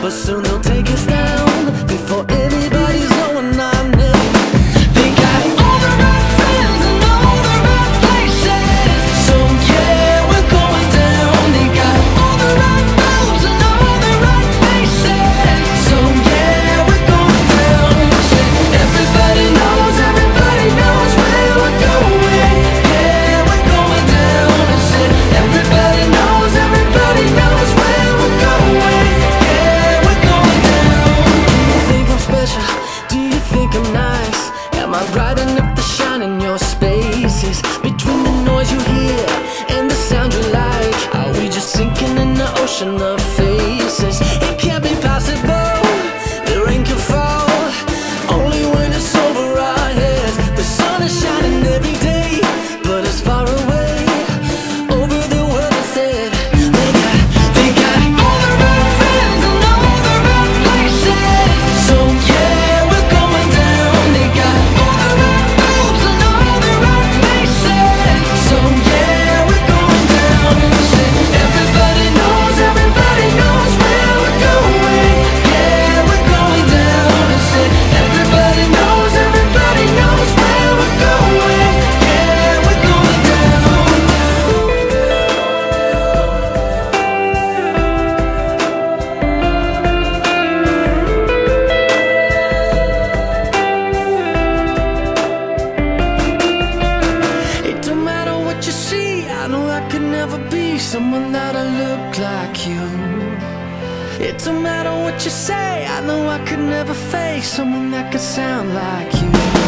but soon they'll take us down before anybody's knowing our name. They got all the right friends and all the right places, so yeah, we're going down. They got all the right moves and all the right faces, so yeah, we're going down. Everybody knows where we're going. Yeah, we're going down. Everybody knows where we're going. Yeah, we're going down. Do you think I'm special? Do you think I'm nice? Am I bright enough to shine in your spaces? Between the noise you hear and the sound you like, are we just sinking in the ocean of faces? It can't be possible, the rain can fall only when it's over our heads. The sun is shining every day, but it's far away over the world instead. They got all the right friends and all the right places, so yeah, we're going down. They got all the right moves and all the right faces, so yeah, we're going down. Everybody knows where we're going. Yeah, we're going down. Everybody knows where we're going. Yeah, we're going down. It don't matter what you see, I know I could never be someone that'll look like you. It don't matter what you say, I know I could never face someone that could sound like you.